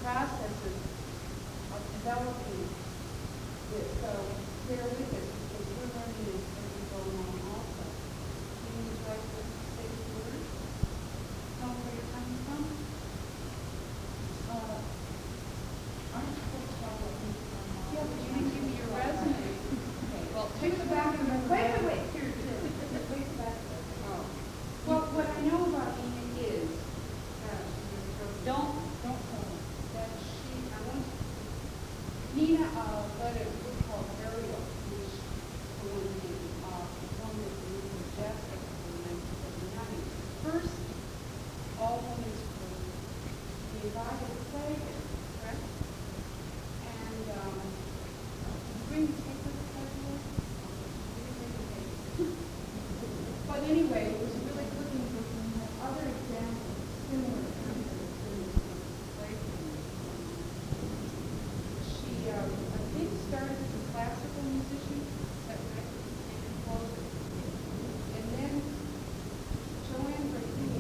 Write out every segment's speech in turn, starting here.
processes of developing this. So bear with us because we're learning this as we go along also. Can you like to say a word? Tell them where you're coming from? Aren't you supposed to talk about things from Yeah, but you didn't give me your resume. Okay, well, Take the back of the wait. Here. Wait the back of it. Oh. Well, what I know about Nina is, don't tell me that I want Nina led a group called Ariel, which was one that we were Jeff in the 1979. First all women's group, the invited Slater, correct? And bring the tape with the president. But anyway, it was really looking for other examples, similar kinds of things. She, I think, started as a classical musician, is that right? And composer. And then Joanne Brahimi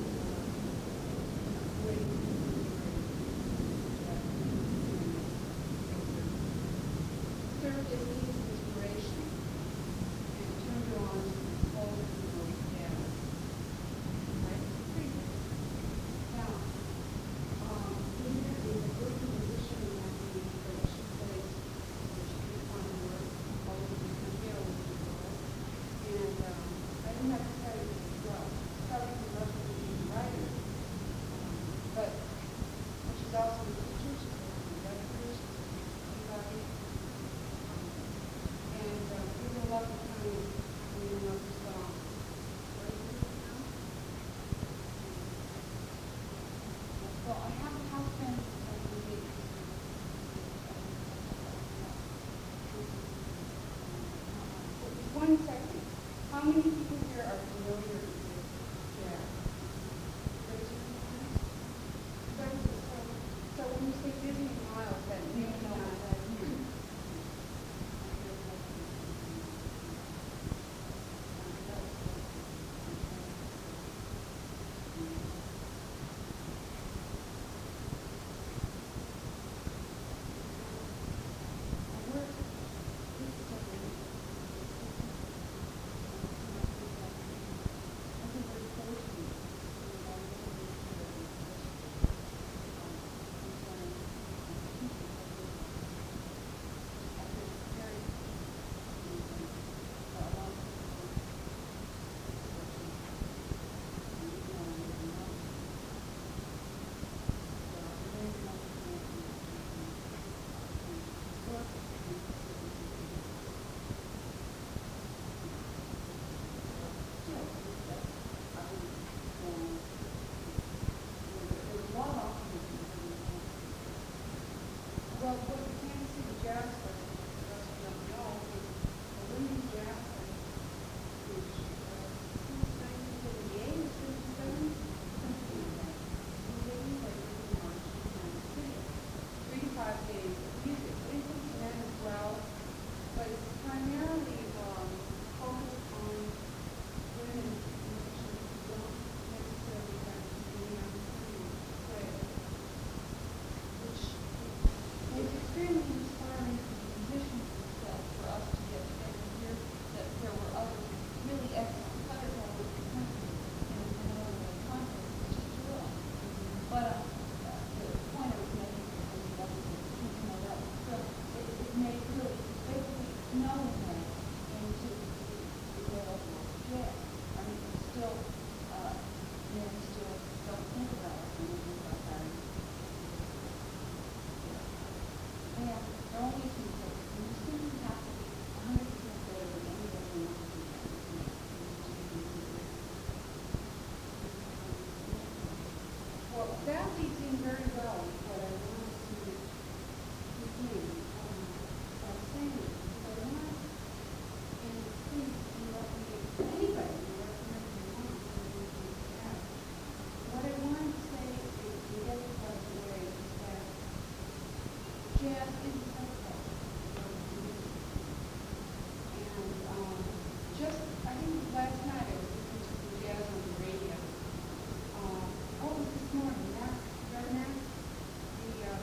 served as Nina's inspiration and turned her on to composing and jazz. Right? Now, Nina is a working musician in that music, but she plays, she can find work all over the country, all over the world. And I didn't have to study this as well. Starting from Russia to being a writer. But she's also a teacher, she's a director, she's a everybody. And we will love the time when you love the song. What is it now? Well, I have a house band that we did. One second. How many people here are familiar with jazz? Raise your hand. So when you say Disney Miles, that means well, what the Kansas City Jazz Festival, for those who don't know, is a women's jazz festival, which since 1978 or 77, something like that, in March in Kansas City. 3 to 5 days of music. It includes men as well, but it's primarily focused on women musicians who don't necessarily have to be on the screen to play, which it's extremely inspiring for the musicians themselves for us to get together here, that there were other really excellent players all over the country and all over the contest. It's just thrilling. But the point I was making was that that was thrilling. It made really basically no way into the world of jazz. I mean, it's still, men still don't think about it when they think about that. And there are only two things. You simply have to be 100% better than anybody else to do that. Well, that leads in very well with what I want to begin by saying. I want, and please, you let me, anybody, you let me know what I want to say is, to get this out of the way, is that jazz is a subculture of music. And just, I think last night I was listening to some jazz on the radio. It was this morning, Max Redknapp, the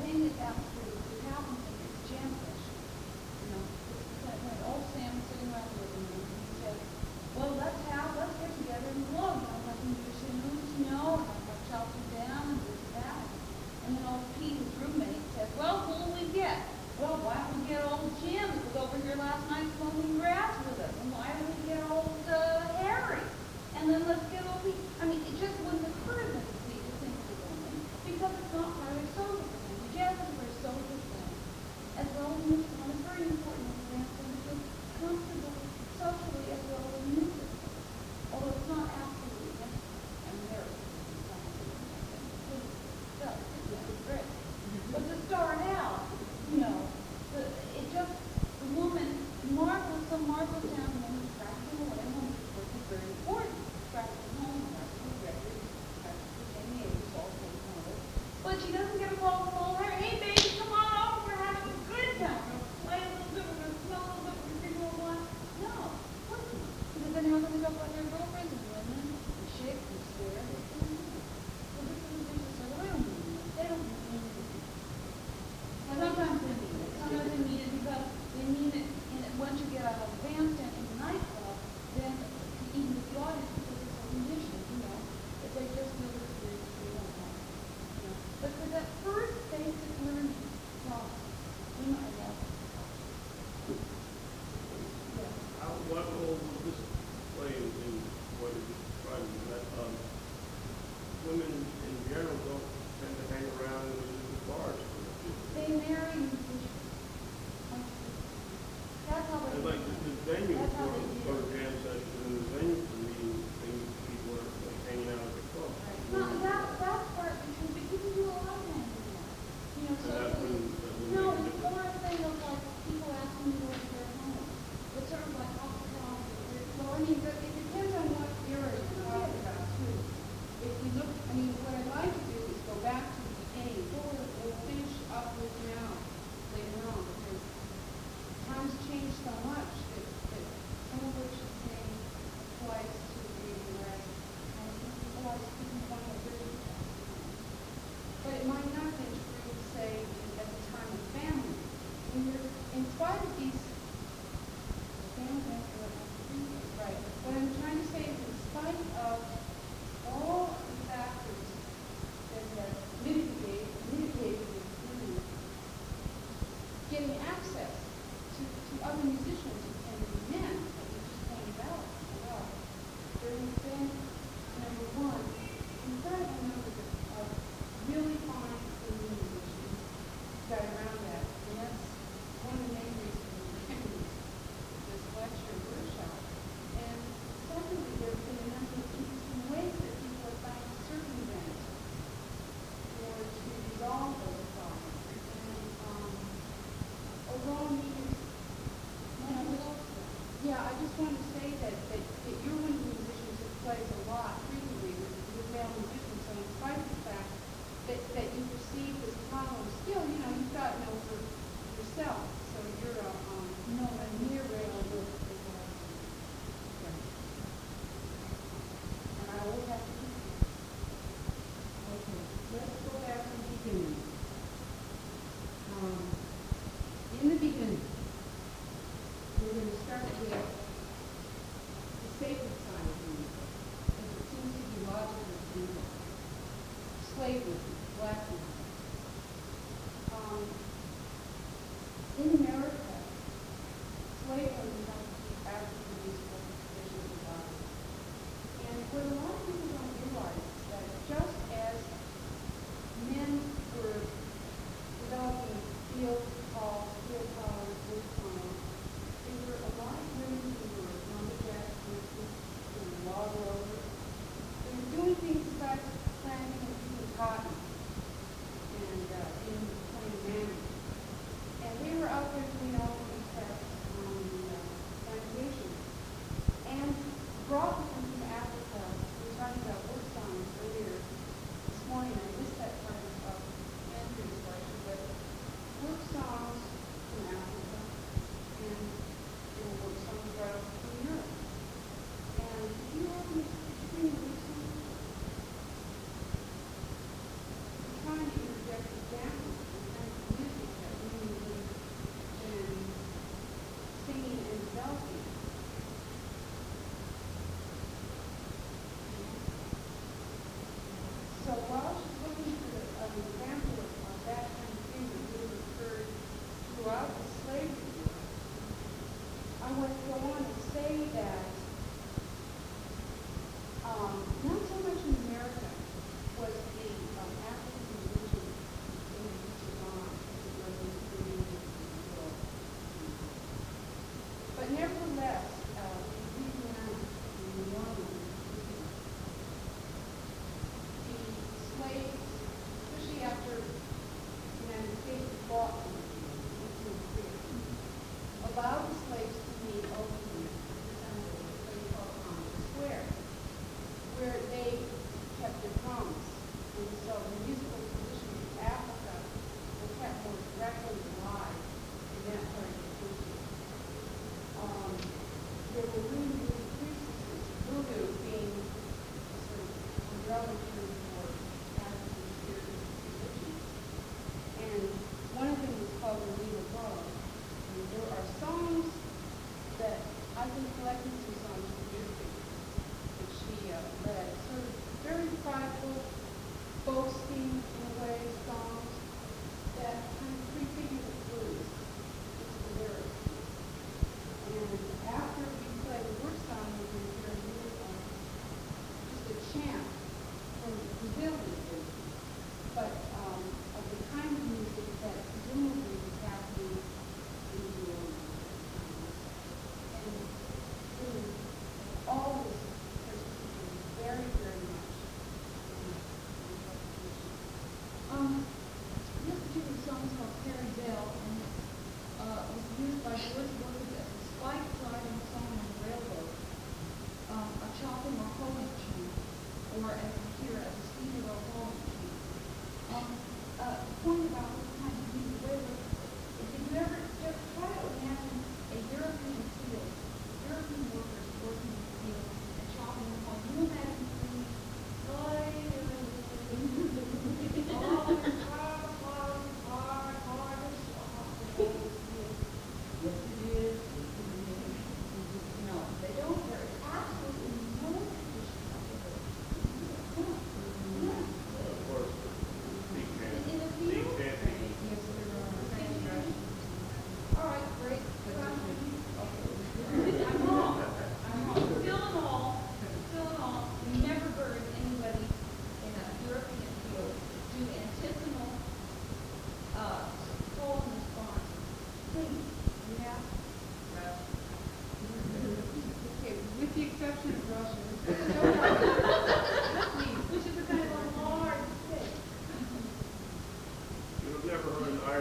thing that's absolutely happens is jam session. You know, when old Sam was sitting around the living room, and he said, well, let's get together and look. I'm like, you know, and I'm like, chop it down and this and that. And then old Pete, his roommate, said, well, who will we get? Well, why don't we get old Jim, who was over here last night smoking grass with us? And why don't we get old Harry? And then let's get old Pete. I mean, it just wouldn't occur to them to see to think of women because it's not part of their social thing. The jazz is a very social thing. As well as music, and it's very important in dance to feel comfortable socially as well as musically. Although it's not absolutely necessary. And there is it's great. But to start out, you know, it just, the woman, some marvelous down the woman practicing away home, which is very important. Practicing home, practicing records, practicing Jamie Avis, all those models. But she doesn't get a call from old Harry, hey baby, come on over, we're having a good time. We're going to play a little bit, we're going to smoke a little bit, we're going to drink a little wine. No, of course not. Because then how can we talk about their girlfriends and women and shake and swear? Well, this is just so they don't mean it. They don't mean it. Sometimes they mean it. Sometimes they mean it because they mean it, and once you get out of the bandstand in the nightclub, then even with the audience, because it's a condition, you know, if they just feel this weird, they don't want it. You know. But for that first basic learning process, we might have What role will this play in what you're describing? That women in general don't tend to hang around in the bars. they marry musicians. That's how they And like the venue That's how for they do it. jam sessions and the venue for meeting things, people are like hanging out at the club. No, that's partly true, but you can do a lot of things in that. You know, And so that wouldn't no, make a it's difference. more a thing of like people asking you to their home. It's sort of like hospitality. Well, I mean, but it depends on what era you're talking about, too. If you look, I mean, what I'd like to do is go back to the beginning. We'll finish up with now, later on, because times change so much that some of what you're saying applies to the rest, and applies to the one of the but it might not be true, say, at the time of family. When you're, in spite of these family, right, what I'm trying to say is in spite of all the factors that have mitigated the getting access to other musicians and men, that you just pointed out a lot, there has been, number one, incredible numbers of really fine singing musicians got around that, and that's one of the main reasons we're doing this lecture workshop. And secondly, there have been a number of interesting ways that people have found to circumvent or to resolve those problems. And overall, yeah, I just wanted to say that you're one of the musicians that plays a lot frequently with male musicians, so in spite of the fact that you perceive this problem still, you know, you've gotten over yourself, so you're a near regular. And I always have to keep you. Okay, let's go back to the beginning. In the beginning, we're going to start with the sacred side of music, because it seems to be logical to do that. Slavery, black music. In America, slavery becomes the African musical tradition of the body. And what a lot of people don't realize is that just as men were developing field calls, field powers, wood tunnels, there were a lot of women who were lumberjacks, log rovers. They were doing things besides planting and picking cotton and in plain manner. And they were out there doing all of these tasks on the plantation. And brought them from Africa. We were talking about work songs earlier this morning. I missed that part of Andrew's lecture, but work songs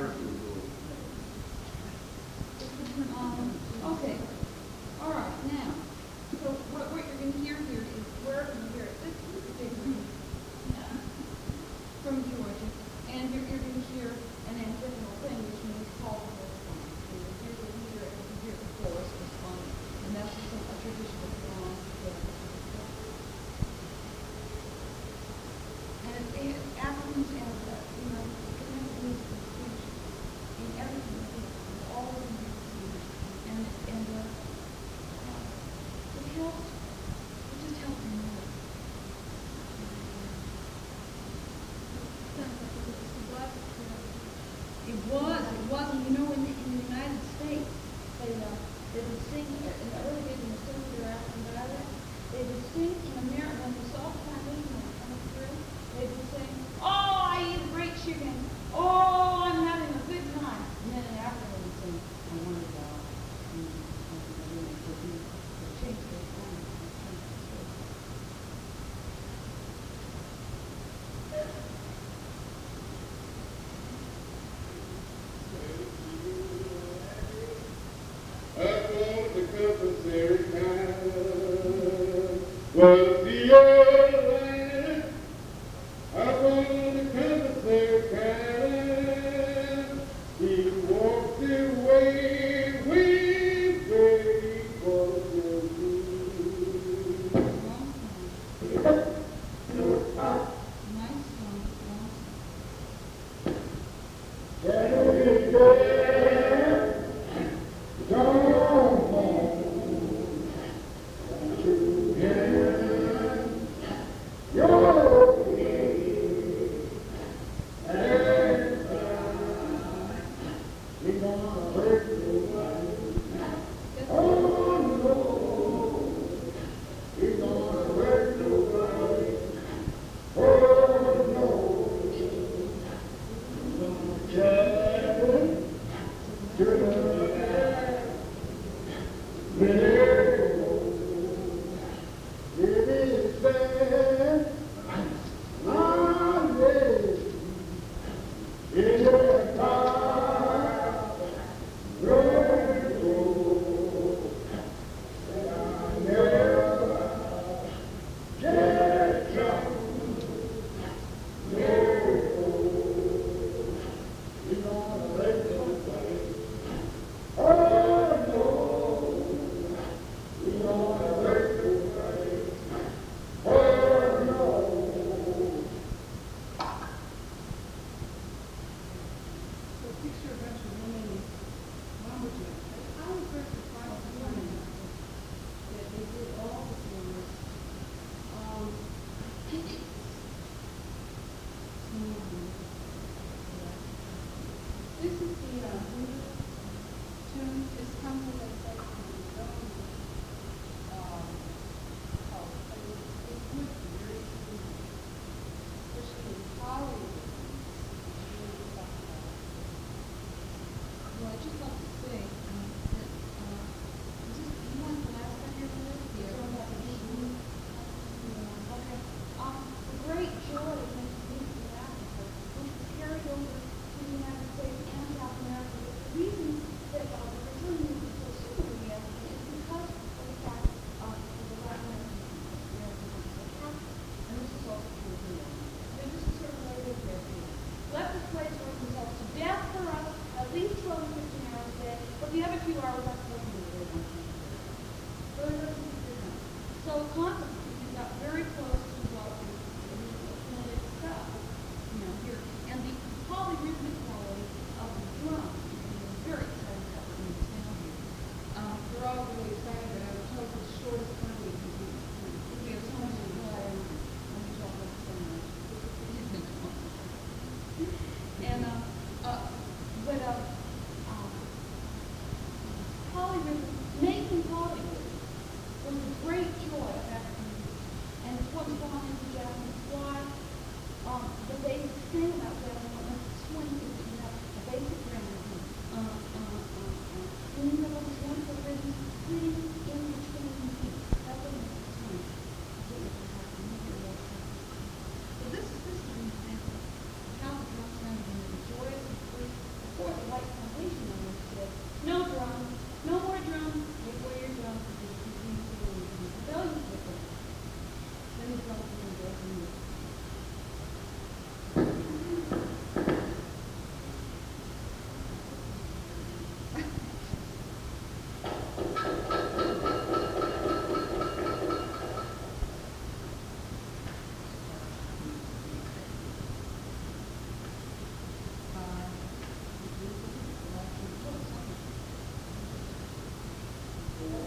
American rule. Okay, all right, now, so what you're gonna hear here is, where you hear it, this is a big one, from Georgia, and you're gonna hear an antiphonal thing, which means call and response. And you hear the leader and you hear the chorus respond, and that's just a traditional song. And Africans and, connected music and speech, and everything, it's all in the speech. And it helps, it just helps me more. It was, and you know, in the United States, they would sing, in the early days when they still did their African dialect, they would sing in America, when the soft transition was coming through, they would sing, oh, I eat a great chicken, oh, I'm having a good time. And then in Africa they would sing, I want to go. They changed their song. Was the old land, up on the commissary kind, he walked away with baby for This is the tune. This comes with a section it's good, very good, especially in Hollywood. Well, I'd just like to say, that, you want the last one here, Liz? The okay. The great joy of making music in Africa, which was carried over to the United States and South America. The reason that the Brazilian music is so similar to the African is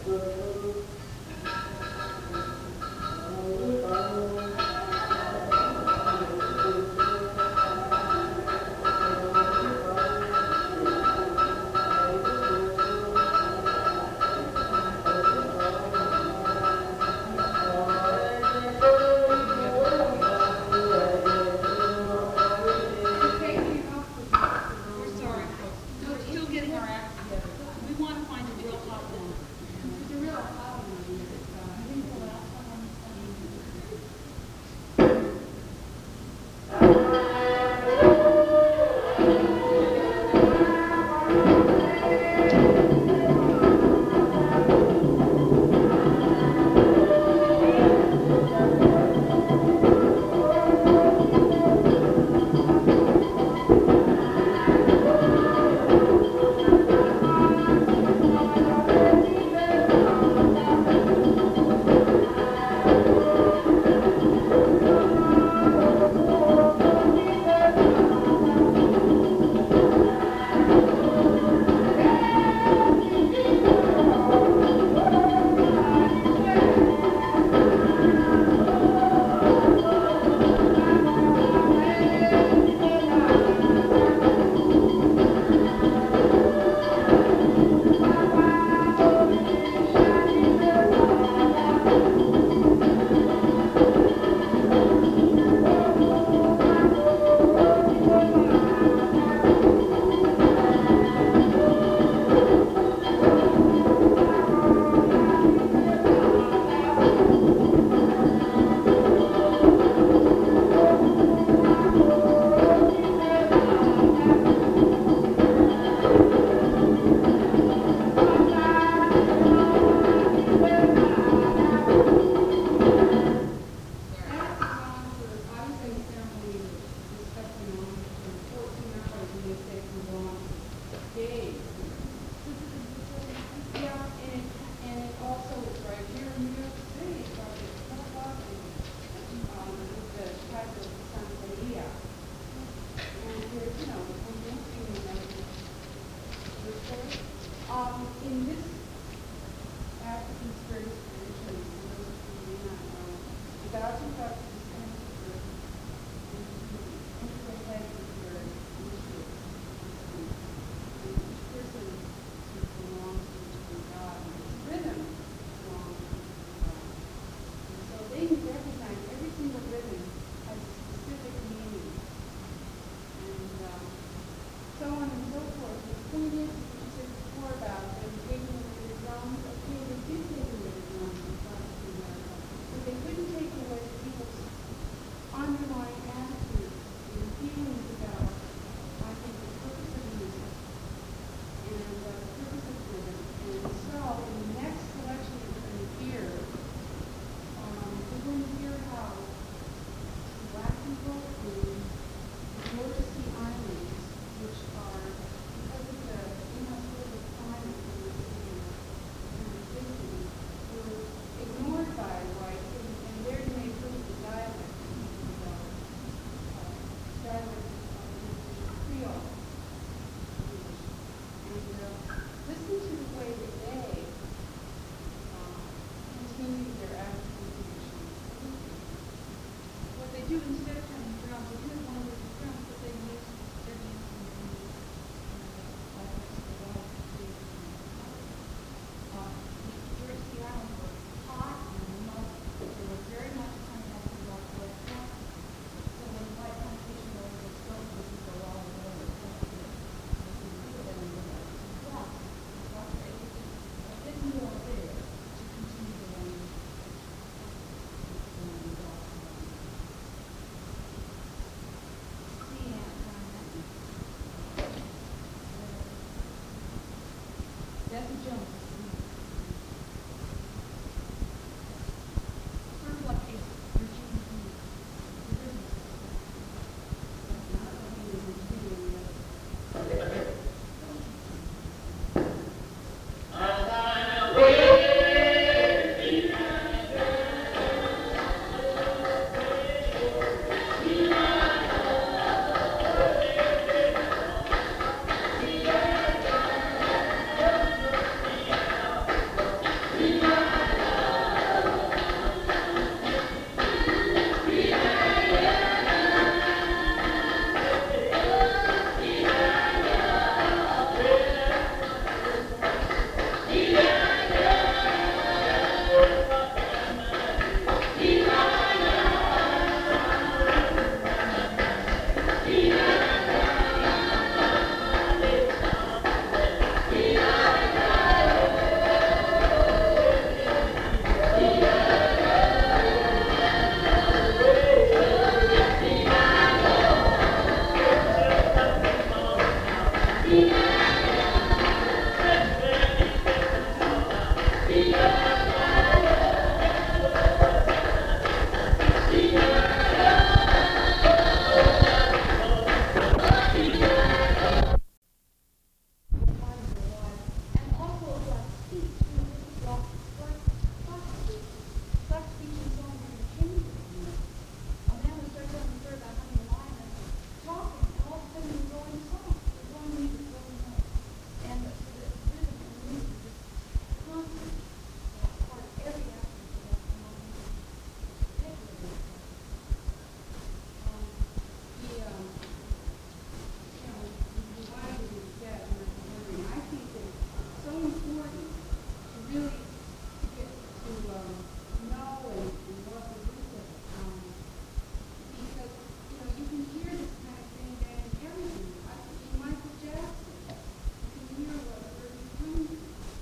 We're sorry, folks. We're still getting our act together. We want to find a real hot one. There's a real problem with it. I think the last one on the in this African spirit tradition, for those of you who may not know, the Belgian Baptist Institute is the head of your initiative. And each person belongs to God, and this rhythm belongs to God. And so they recognize every single rhythm has a specific meaning. And so on and so forth. The point is, you said before about them taking away the drums. Okay, they did take away the drums in South America, but they couldn't take away people's underlying attitudes and feelings about, I think, the purpose of music and the purpose of rhythm. And so, in the next selection you're going to hear, we're going to hear how Black people in Georgia Sea Islands, which are, because of the inhospitable climate in the city and the city, were ignored by whites, and there they improved the dialect, Creole English. And listen to the way that they continue their African traditions. What they do instead of having drums, they do have one with the drums, but they use their dancing music. Georgia Sea Islands were hot and remote. They were very much contacted about West Coast. So when white competition was exposed, this is the law of the world. They didn't go there to continue the language. That's a jump. Sort of like a Virginia Beach. And also like speech, like black speech and so on changes. And then we start getting the third about having a line and talking, and all of a sudden we're going song. We're going music, we're going on. And the rhythm and the music is constant part of every aspect of that phenomenon. I think that it's so important to really get to know and love the music, because you can hear this kind of thing in everything. I think in Michael Jackson, you can hear where he's coming from.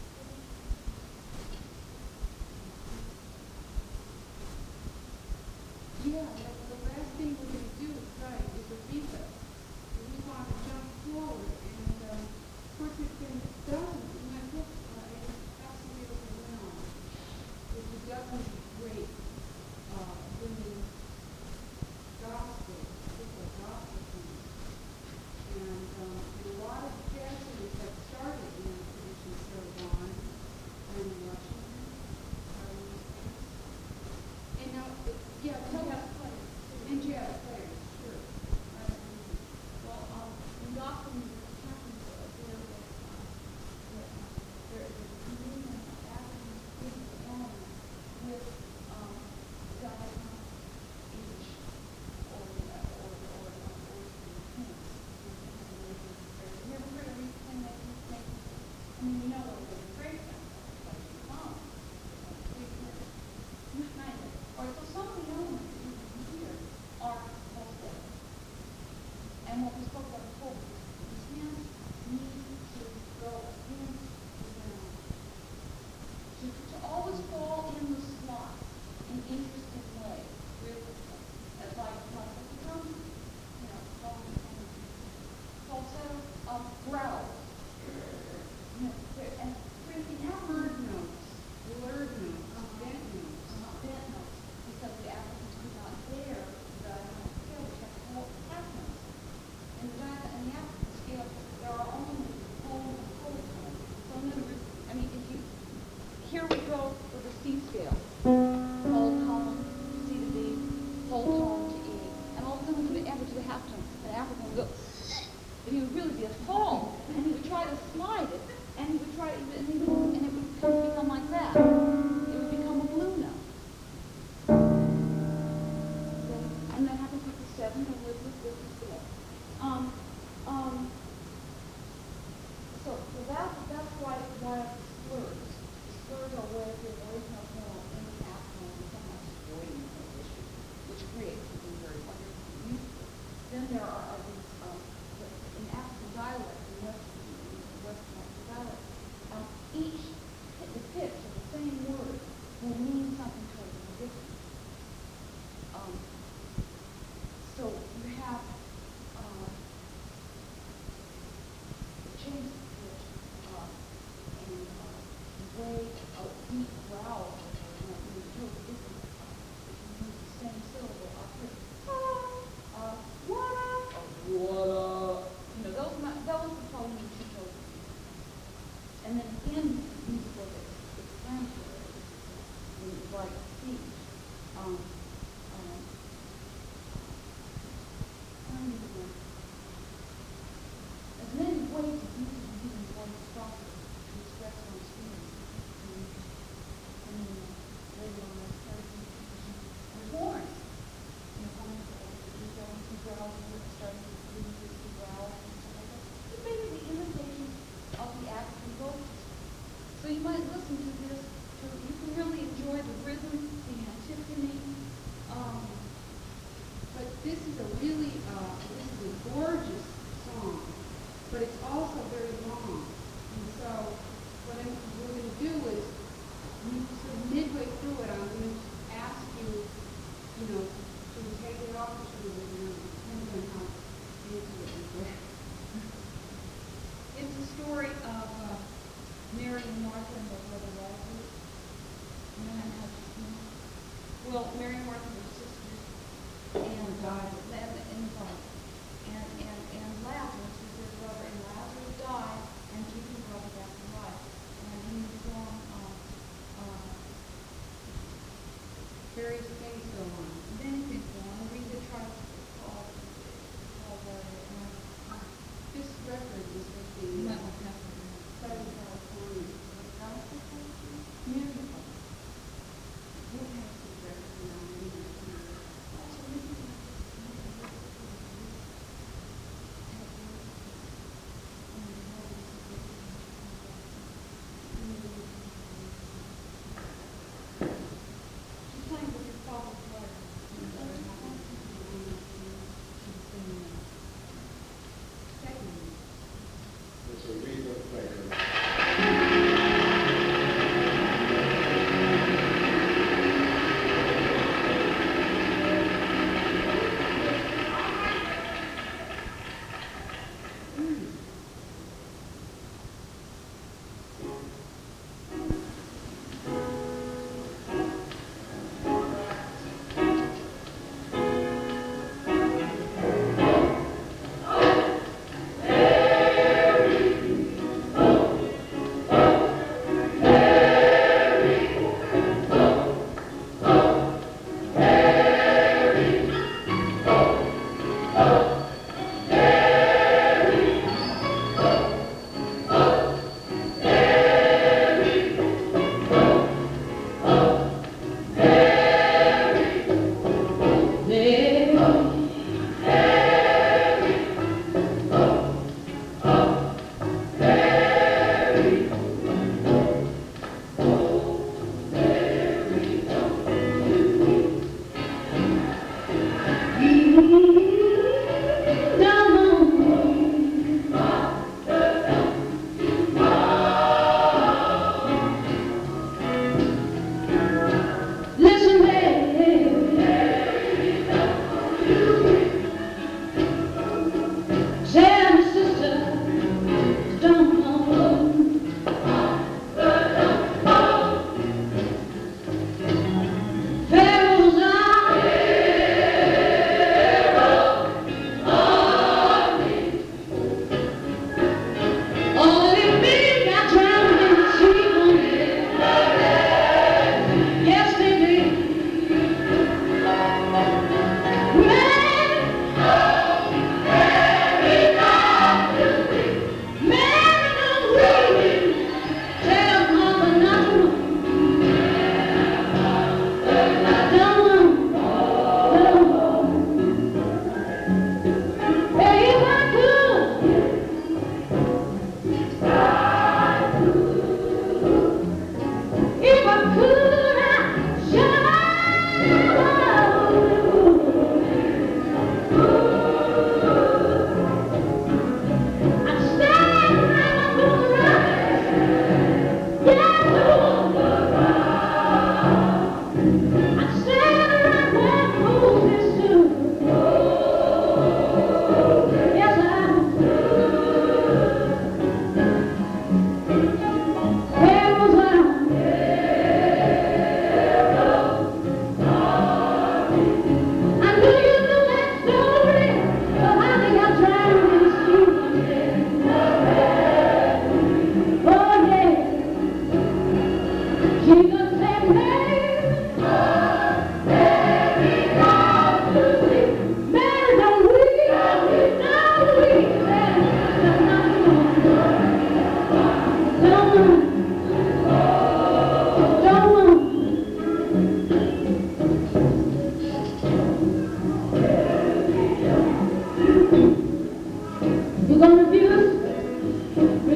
Yeah, the last thing we're going to do is Aretha. We want to jump forward, and of course there's been dozens in my book, and absolutely overwhelmed. There's a dozen great women gospel, particular gospel singers. And a lot of jazz singers have started in that tradition, Sarah Vaughan, and Washington, and now, yeah, tell us, and jazz players, sure. Well, in gospel music, what happens there is a communion of African spiritual element with diatonic English or you ever heard of Aretha playing that? I mean, you know what it was great sound like mom. All right, so some of the elements that you can hear are falsetto. And what we spoke about before, his hands need to go against the ground. To always fall in the slot in interesting ways. It's like what becomes, falsetto of growl. And freaking out. Blurred notes, bent notes. Bent notes, because the Africans could not bear the scale, which had whole half notes. In the African scale, there are only whole and whole tones. So in other words, I mean, here we go with the C scale. Whole tone, C to D, whole tone to E. And all of a sudden we would enter to the half tone. And the African would go, and he would really be a fall. And he would try to slide it, and he would try, and it would become like that. It would become a blue note. And that happens with the seven, and with the scale. So that's why slurs. Slurs are where the voice has more in the afternoon and somewhat avoiding those issues, which creates something very wonderful and useful. Then there are these in African dialect, in Western African dialect, the pitch of the same word will mean something totally different. So you have change of pitch and the way a deep growl is totally different. If you use the same syllable up here, what up? What up? Those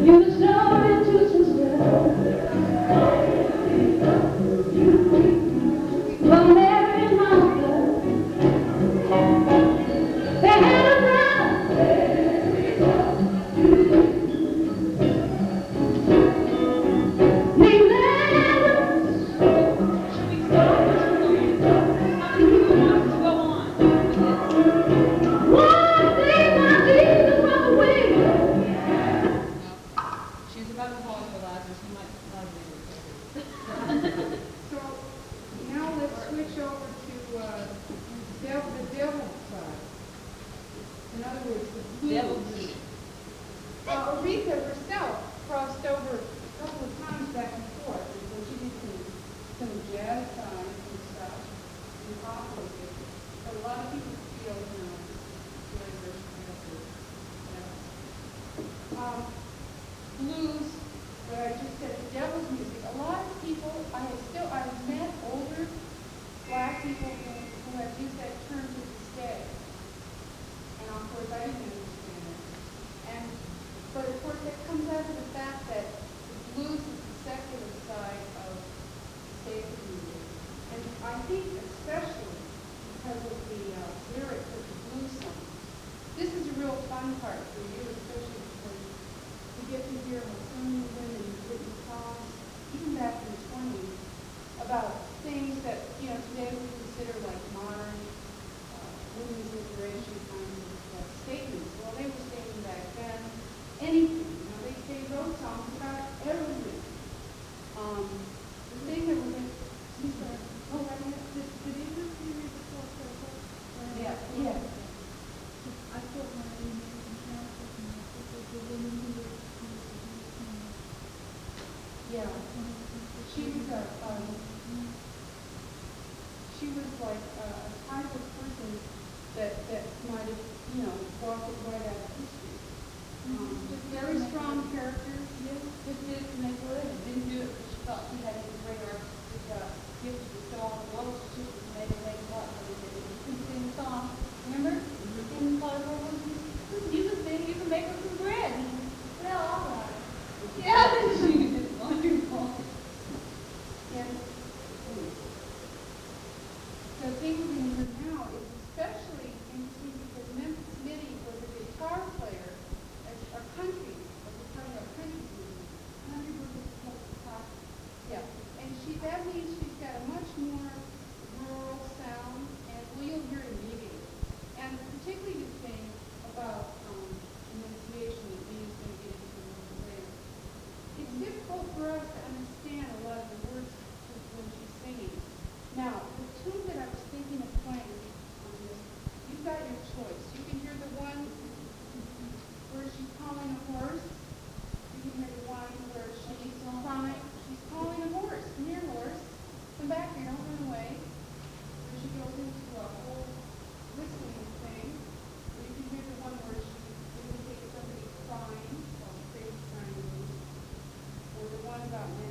You started to smell from every mother. They had a brother named Lazarus. Should we stop? How many people want to go on? One day my Jesus was away. She's about to call for Lazarus. You might not be. So now let's switch over to the devil's side. In other words, the blues. Devil's blues. Aretha herself crossed over a couple of times back and forth. So she did some jazz signs and stuff, and pop music. But a lot of people feel, very versatile. Blues, where I just said the devil's music. A lot of people, I've met older black people who have used that term to this day. And of course, I didn't understand it. But of course, that comes out of the fact that the blues is the secular side of sacred music. And I think especially because of the lyrics of the blues songs. This is a real fun part for you, especially because you get to hear how so many women have written songs, even back in the 20s, about things that, today we consider like modern women's liberation kinds of statements. Well, they were saying back then anything. They wrote songs about everything. The thing that was oh, right here. Did you just read the book? Yeah. I thought my American Catholic and I thought the women who were Yeah. She was like a type of person that might have, walked it right out of history. Just very strong characters. Yes, just did it to make a living. Didn't do it because she thought she had any great artistic gift to show off the world. She just made it make a lot of money. You can sing a song. Remember? In the Colorado you can sing, you can make her some bread. Well, all right. Yeah, she is wonderful. And the thing we can hear now is especially interesting because Memphis Mitty was a guitar player, a country music. Country was yeah. And that means she's got a much more rural sound, and you'll hear it immediately. And particularly the thing about enunciation that we is going to get into a little later. It's difficult for us to understand a lot of the words when she's singing. Now, the tune that I was thinking of playing on this, you've got your choice. You can hear the one where she's calling a horse. You can hear the one where she's calling a horse. Come here, horse. Come back here. Don't run away. Where she goes into a whole whistling thing. Or you can hear the one where she indicates somebody crying, or crazy crying, or the one about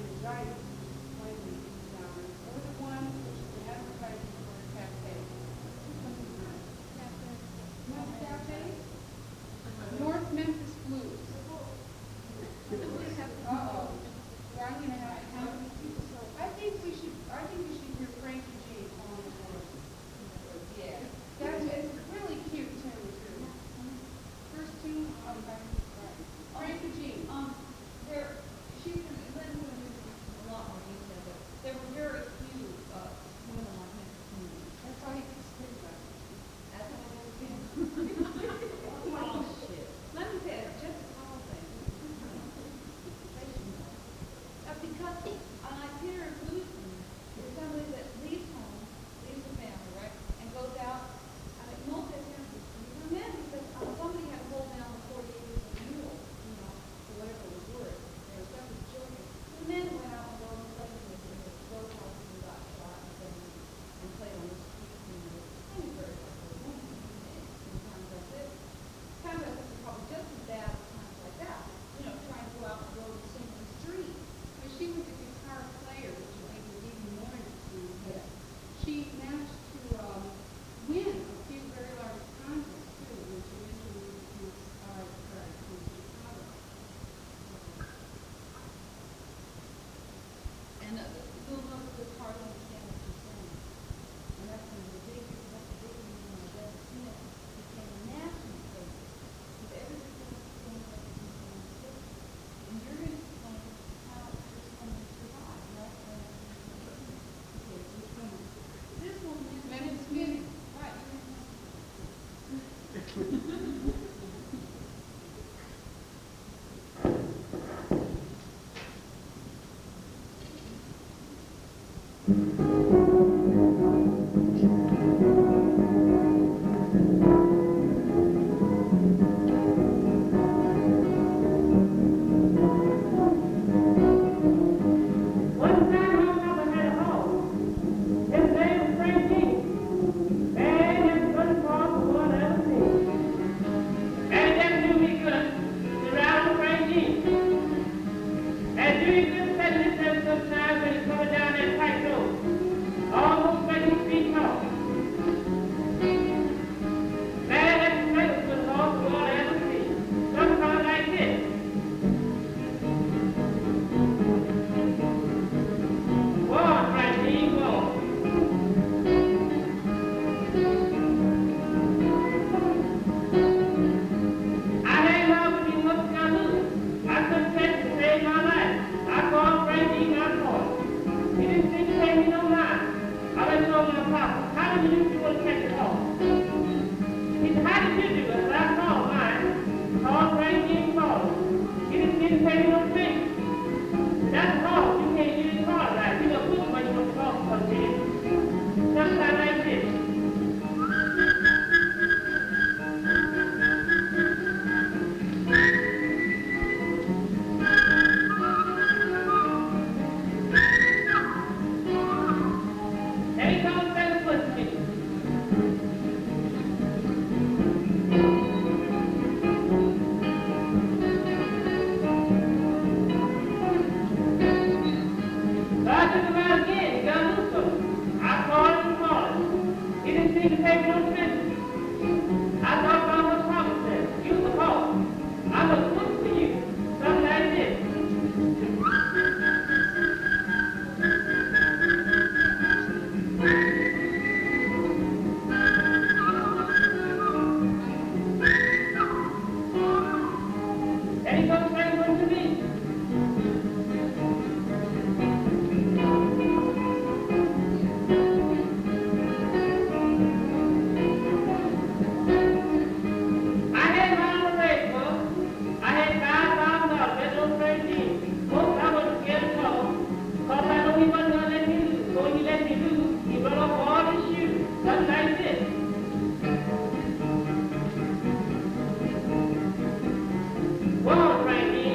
One time my mother had a horse. His name was Frank King. Man, his good horse was one I ever seen. And it just knew me good to ride with Frank King. And doing this setting himself sometimes when he's coming down that tight road, almost 20 feet tall. Man, that snake was good horse was one I ever seen. Sometimes like this. War, Frank King, war. I hang out with you once I lose. I couldn't take to save my life. I called Frank King, I called. He didn't seem to pay me no mind. I went to my papa. How did you do to catch the horse? He said, how did you do it? I called mine. Called Frank King, called. He didn't seem to pay me no thing. That's all. You can't use cars right. You know, which one you want to talk about here. Something like this. There he comes back with me. So I took him out again. He got loose of him. I called him and called him. He didn't seem to take no offense. I thought about what Papa said. You the horse. I was good for you. Something like this. Then he goes right over to me. I had my own race, folks. I had $5,000. That's no $13. Folks, I wasn't scared at all. Because I know he wasn't going to let me lose. So when he let me lose, he run off all his shoes. Something like this. Go on, Frankie.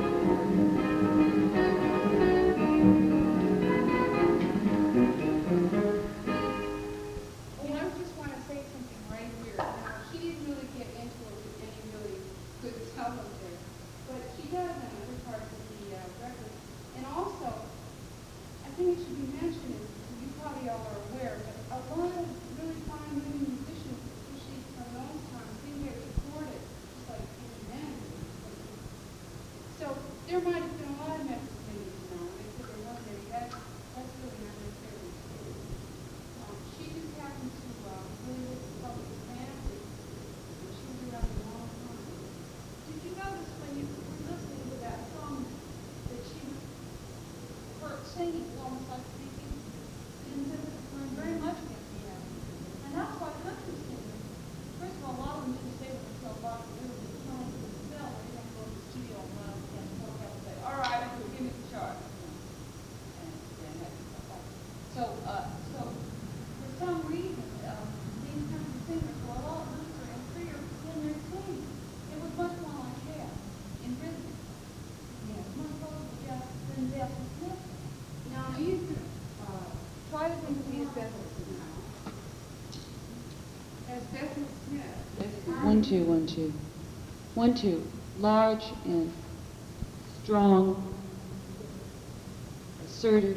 Well, I just want to say something right here. Now, she didn't really get into it with any really good telling there, but she does in other parts of the record. And also, I think it should be mentioned, you probably all are aware, but a lot of really fine women musicians, especially from those times, didn't get recorded, just like any men. So there might have been a lot of Memphis ladies now, and they said there wasn't any. That's really not necessarily true. She just happened to really hit the public fancy, and she was around a long time. Did you notice when you were listening to that song that she was, her singing was almost like speaking in very much against piano. And that's why country singers, first of all, a lot of them didn't stay with themselves long. They were just trying to themselves. They didn't go to the studio and talk out and say, all right, give me the chart. And that stuff like that. So for some reason, these country singers were a lot looser and freer in their singing. It was much more like that in rhythm. Yes, much more than Bethel Smith. Now, you can Try to think of see these as Bethel now. As Bethel Smith. 1 2 1 2 1 2. Large and strong, assertive,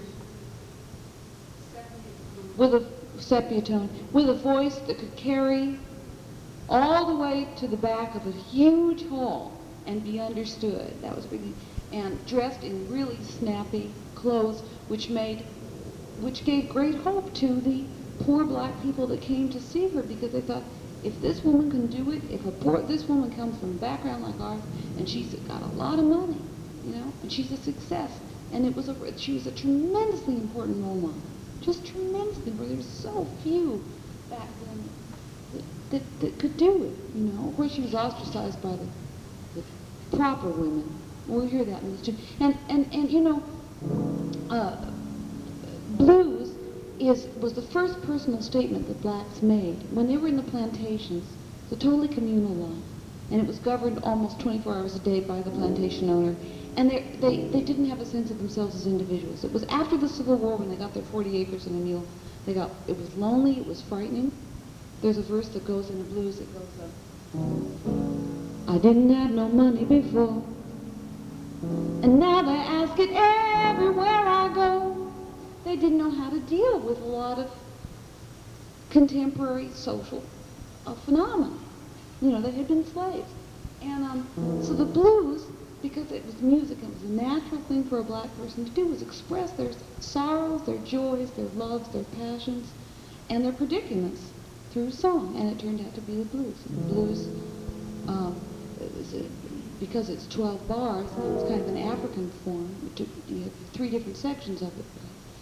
with a sepia tone, with a voice that could carry all the way to the back of a huge hall and be understood. That was really, and dressed in really snappy clothes, which gave great hope to the poor black people that came to see her, because they thought, if this woman can do it, this woman comes from a background like ours, and she's got a lot of money, and she's a success, and she was a tremendously important role model, just tremendously, where there's so few back then that could do it, Of course, she was ostracized by the proper women. We'll hear that in this too. And blues was the first personal statement that blacks made. When they were in the plantations, it's a totally communal life, and it was governed almost 24 hours a day by the plantation owner, and they didn't have a sense of themselves as individuals. It was after the Civil War when they got their 40 acres and a mule. It was lonely, it was frightening. There's a verse that goes in the blues that goes I didn't have no money before, and now they ask it everywhere I go. They didn't know how to deal with a lot of contemporary social phenomena. You know, they had been slaves. And so the blues, because it was music, it was a natural thing for a black person to do, was express their sorrows, their joys, their loves, their passions, and their predicaments through song. And it turned out to be the blues. And the blues, because it's 12 bars, it's kind of an African form. You have 3 different sections of it.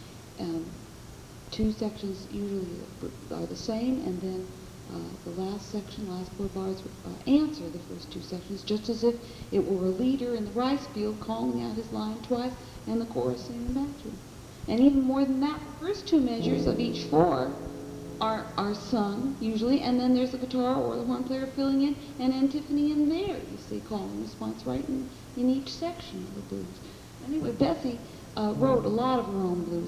2 sections usually are the same, and then the last 4 bars answer the first 2 sections, just as if it were a leader in the rice field calling out his line twice, and the chorus singing back to him. And even more than that, the first 2 measures of each 4 are sung, usually, and then there's a guitar or the horn player filling in, and antiphony in there, you see, call and response right in each section of the blues. Anyway, Bessie wrote a lot of her own blues,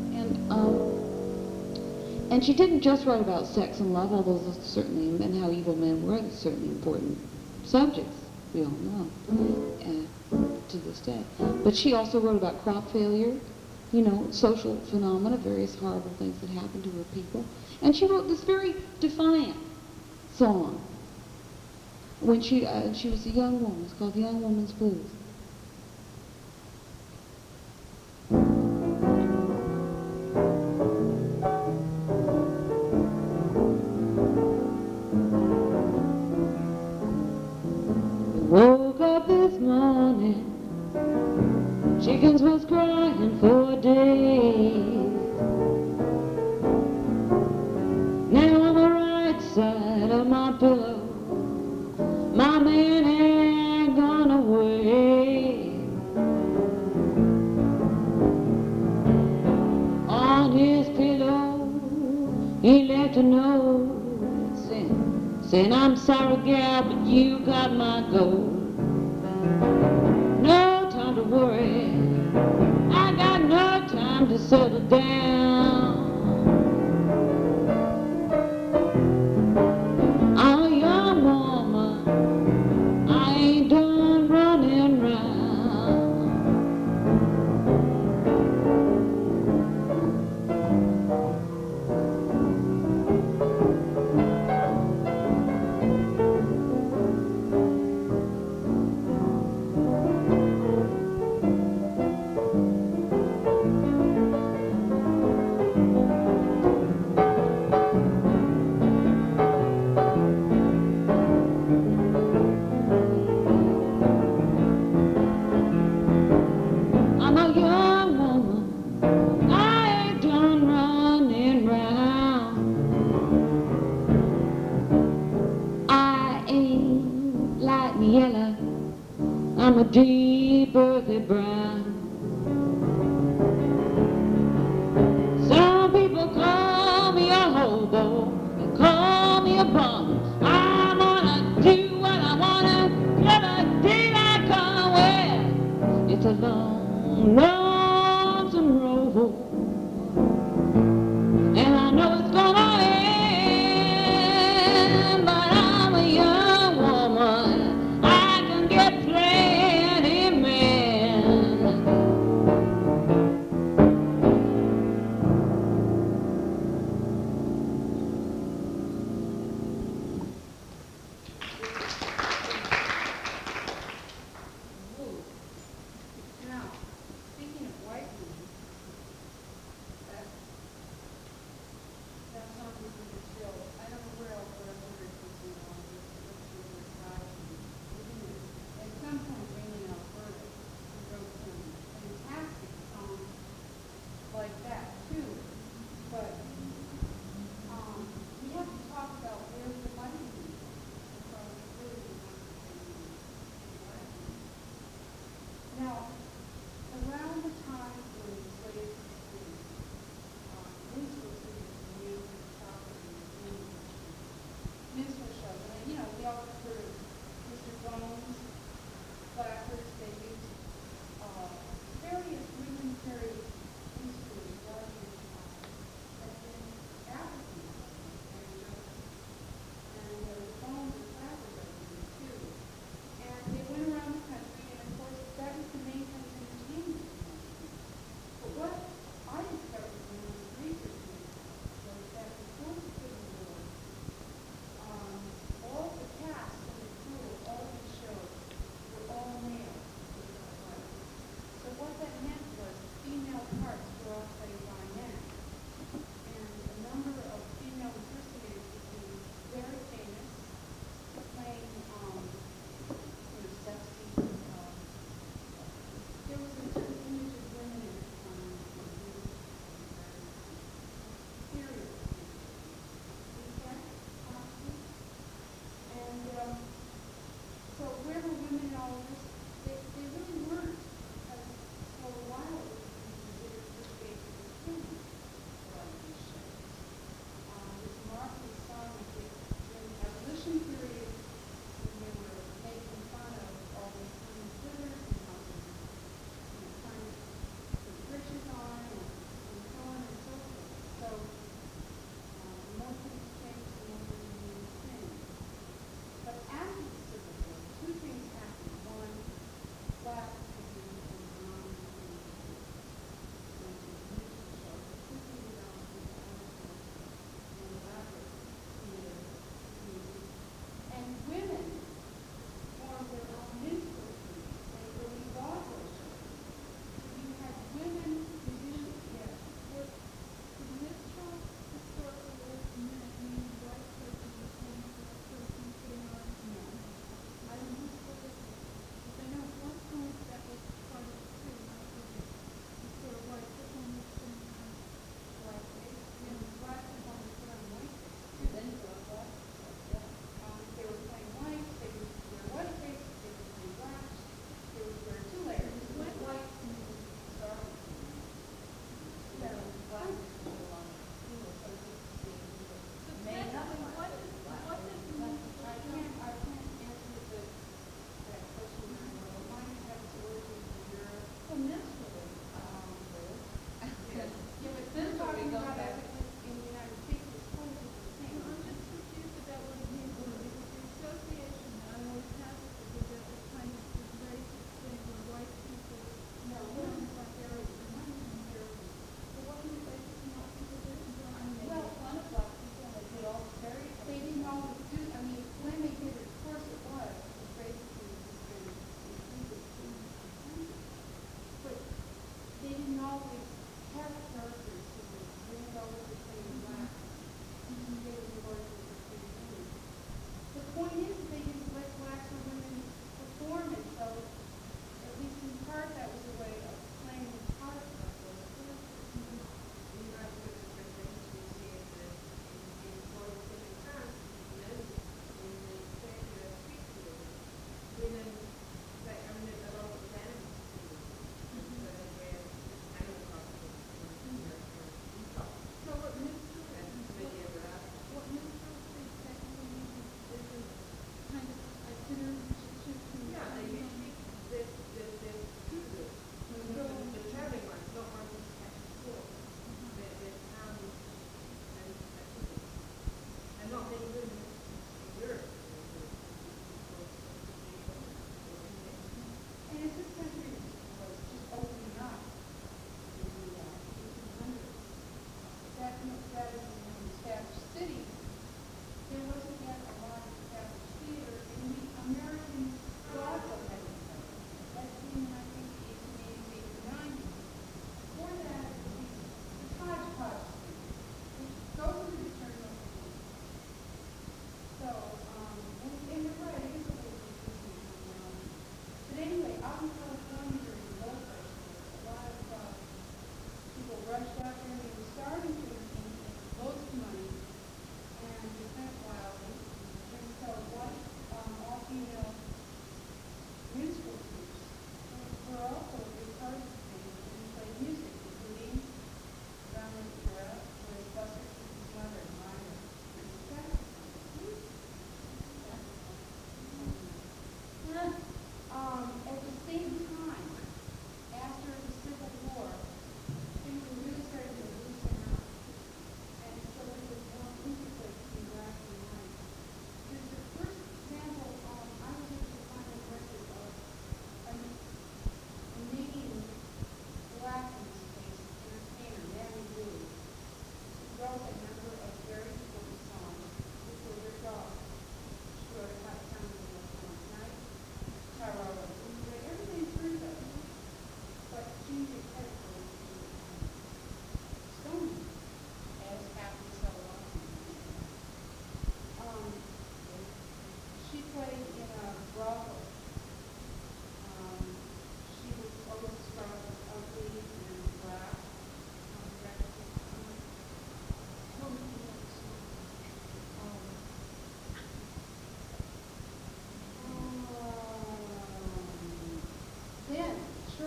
and she didn't just write about sex and love, although those certainly, and how evil men were, they're certainly important subjects, we all know, to this day. But she also wrote about crop failure, you know, social phenomena, various horrible things that happened to her people. And she wrote this very defiant song when she was a young woman. It's called The Young Woman's Blues. Woke up this morning, chickens was crying for days. Now on the right side of my pillow, my man ain't gone away. On his pillow, he left a note saying, I'm sorry, gal, but you got my gold. No time to worry, I got no time to settle down. I'm a young woman, I ain't done running round. I'm a deep earthy brown. Some people call me a hobo, they call me a bum. I'm gonna do what I wanna till the daylight come. Well, it's a long, lonesome road, and I know it's gonna end, but I'm a young woman, I can get plenty men. Now, speaking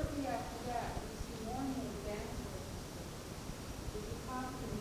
shortly after that, we see more new dancers with the costume